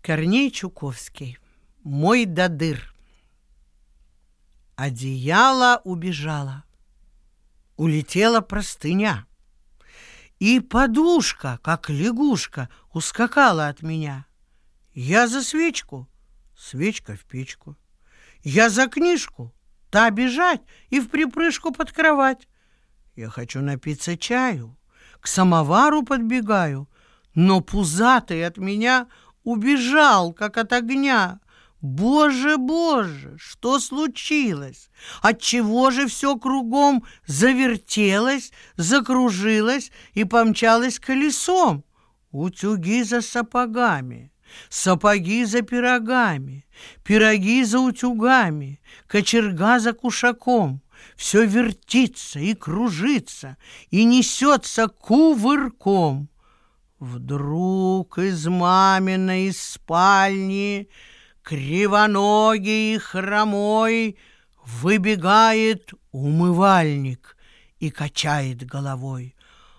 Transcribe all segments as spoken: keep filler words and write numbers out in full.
Корней Чуковский. Мой додыр. Одеяло убежало, улетела простыня, и подушка, как лягушка, ускакала от меня. Я за свечку, свечка в печку. Я за книжку, та бежать и в припрыжку под кровать. Я хочу напиться чаю, к самовару подбегаю, но пузатый от меня убежал, как от огня. Боже, боже, что случилось? Отчего же все кругом завертелось, закружилось и помчалось колесом? Утюги за сапогами, сапоги за пирогами, пироги за утюгами, кочерга за кушаком. Все вертится и кружится, и несется кувырком. Вдруг из маминой спальни кривоногий и хромой выбегает умывальник и качает головой.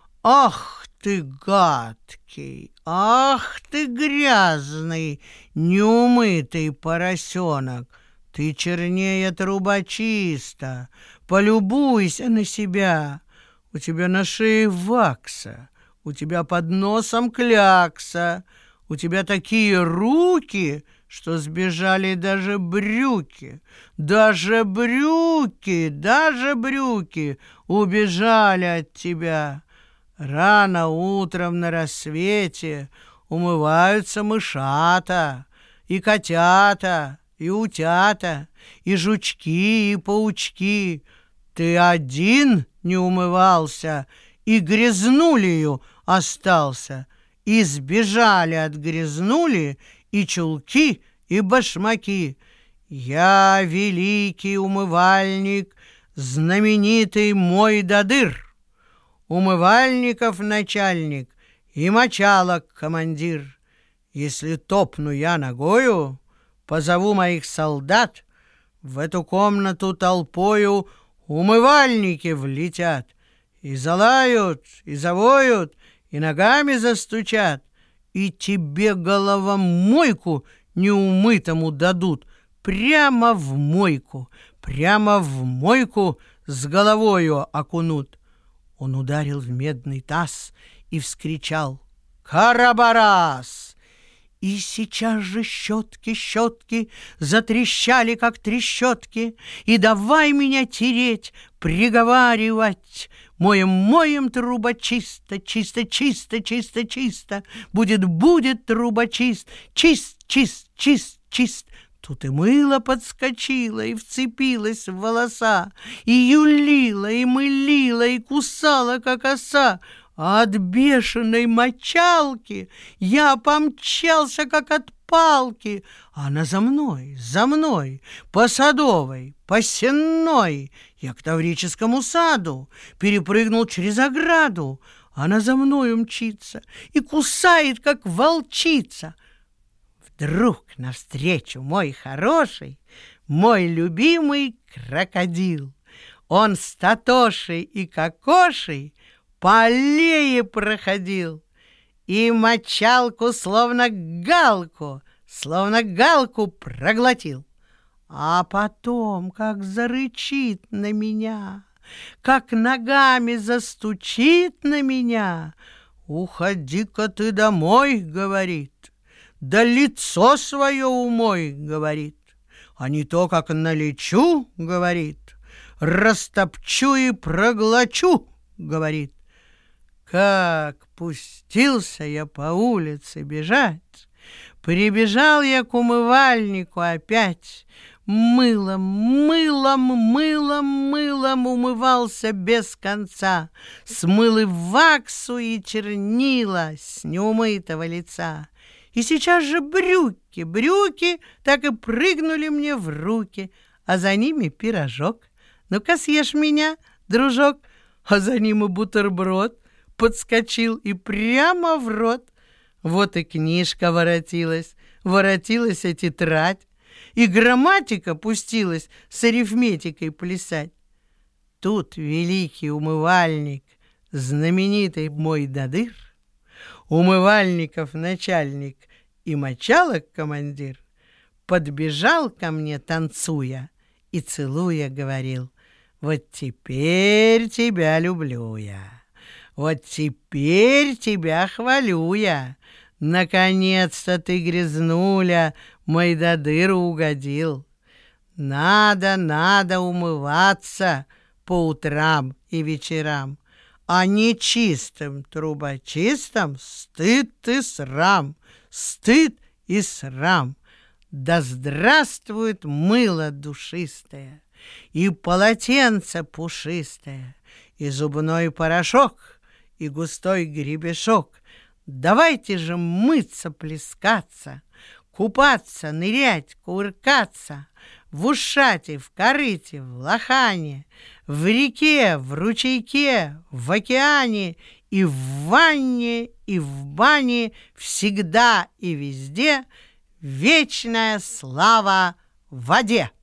Ах ты гадкий, ах ты грязный, неумытый поросенок! Ты чернее трубочиста, полюбуйся на себя. У тебя на шее вакса, у тебя под носом клякса, у тебя такие руки, что сбежали даже брюки, даже брюки, даже брюки убежали от тебя. Рано утром на рассвете умываются мышата и котята, и утята, и жучки, и паучки. Ты один не умывался, и грязнулею остался, и сбежали от грязнули и чулки, и башмаки. Я великий умывальник, знаменитый мой додыр, умывальников начальник и мочалок командир. Если топну я ногою, позову моих солдат, в эту комнату толпою умывальники влетят, и залают, и завоют, и ногами застучат, и тебе головомойку неумытому дадут, прямо в мойку, прямо в мойку с головою окунут. Он ударил в медный таз и вскричал: «Карабарас!» И сейчас же щетки, щетки затрещали, как трещотки, и давай меня тереть, приговаривать: моем, моем труба чисто, чисто, чисто, чисто, чисто, будет, будет труба чист, чист, чист, чист, чист. Тут и мыло подскочило и вцепилось в волоса, и юлило, и мылило, и кусало, как оса. А от бешеной мочалки я помчался, как от палки. Она за мной, за мной, по Садовой, по Сенной. Я к Таврическому саду перепрыгнул через ограду. Она за мною мчится и кусает, как волчица. Вдруг навстречу мой хороший, мой любимый крокодил. Он с Татошей и Кокошей по аллее проходил и мочалку, словно галку, словно галку проглотил. А потом, как зарычит на меня, как ногами застучит на меня: «Уходи-ка ты домой», — говорит, «да лицо свое умой», — говорит, «а не то, как налечу», — говорит, «растопчу и проглочу», — говорит. Как пустился я по улице бежать, прибежал я к умывальнику опять. Мылом, мылом, мылом, мылом умывался без конца, смыл и ваксу, и чернила с неумытого лица. И сейчас же брюки, брюки так и прыгнули мне в руки, а за ними пирожок. Ну-ка съешь меня, дружок. А за ним и бутерброд подскочил и прямо в рот. Вот и книжка воротилась, воротилась и тетрадь, и грамматика пустилась с арифметикой плясать. Тут великий умывальник, знаменитый мой додыр, умывальников начальник И мочалок командир подбежал ко мне, танцуя, и, целуя, говорил: вот теперь тебя люблю я, вот теперь тебя хвалю я. Наконец-то ты, грязнуля, мой до дыру угодил. Надо, надо умываться по утрам и вечерам, а нечистым трубочистом стыд и срам, стыд и срам. Да здравствует мыло душистое, и полотенце пушистое, и зубной порошок, и густой гребешок. Давайте же мыться, плескаться, купаться, нырять, кувыркаться в ушате, в корыте, в лохане, в реке, в ручейке, в океане, и в ванне, и в бане, всегда и везде вечная слава воде.